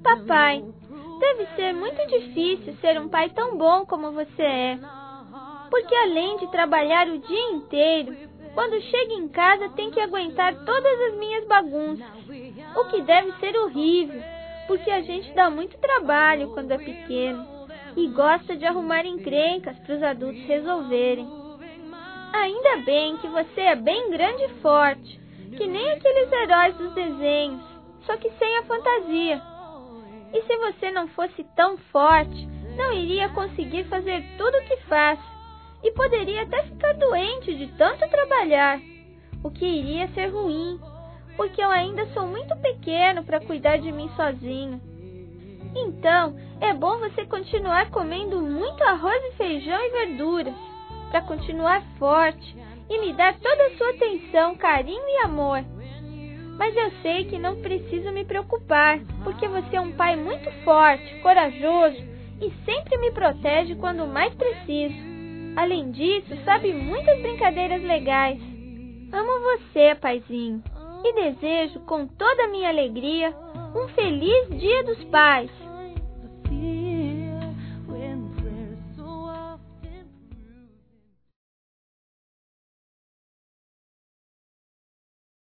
papai. Deve ser muito difícil ser um pai tão bom como você é. Porque além de trabalhar o dia inteiro, quando chega em casa tem que aguentar todas as minhas bagunças. O que deve ser horrível, porque a gente dá muito trabalho quando é pequeno e gosta de arrumar encrencas para os adultos resolverem. Ainda bem que você é bem grande e forte, que nem aqueles heróis dos desenhos, só que sem a fantasia. E se você não fosse tão forte, não iria conseguir fazer tudo o que faz, e poderia até ficar doente de tanto trabalhar, o que iria ser ruim, porque eu ainda sou muito pequeno para cuidar de mim sozinho. Então, é bom você continuar comendo muito arroz e feijão e verduras, para continuar forte e me dar toda a sua atenção, carinho e amor. Mas eu sei que não preciso me preocupar, porque você é um pai muito forte, corajoso e sempre me protege quando mais preciso. Além disso, sabe muitas brincadeiras legais. Amo você, paizinho, e desejo com toda a minha alegria um feliz Dia dos Pais.